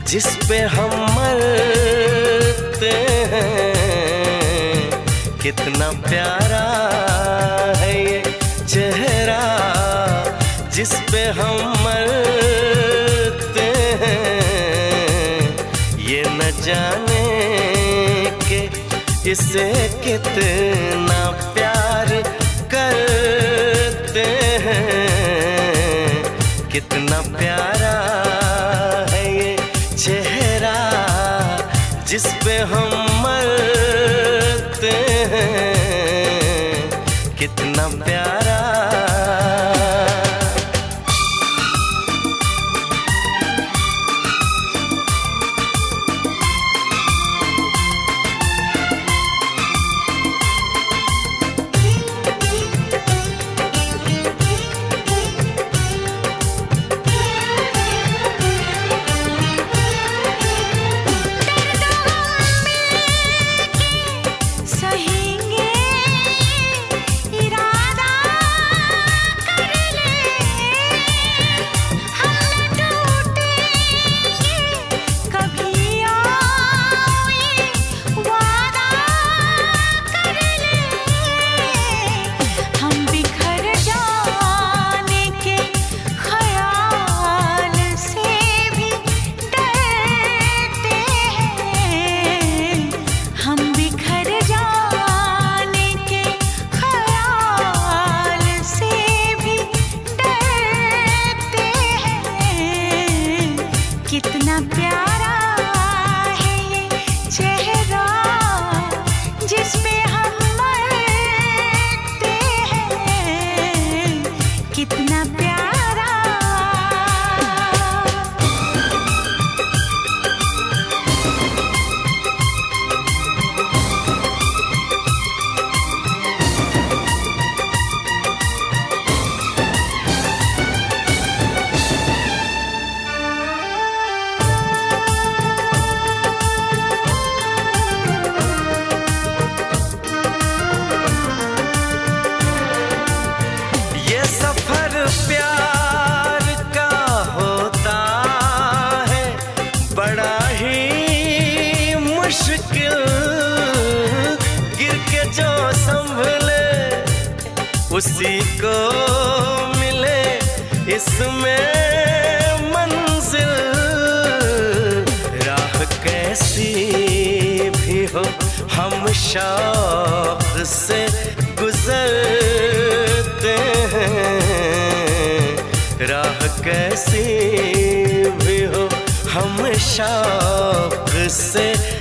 जिस पे हम मरते हैं। कितना प्यारा है ये चेहरा जिस पे हम मरते हैं। ये न जाने कि इसे कितना प्यार करते हैं। कितना प्यारा है ये चेहरा जिस पे हम मरते हैं। कितना प्यारा। कितना प्यारा है ये चेहरा जिस पे हम मरते हैं। कितना प्यारा। प्यार का होता है बड़ा ही मुश्किल। गिर के जो संभले उसी को मिले इसमें मंजिल। राह कैसी भी हो हम शौक से गुजरते हैं। राह कैसी भी हो हम शौक से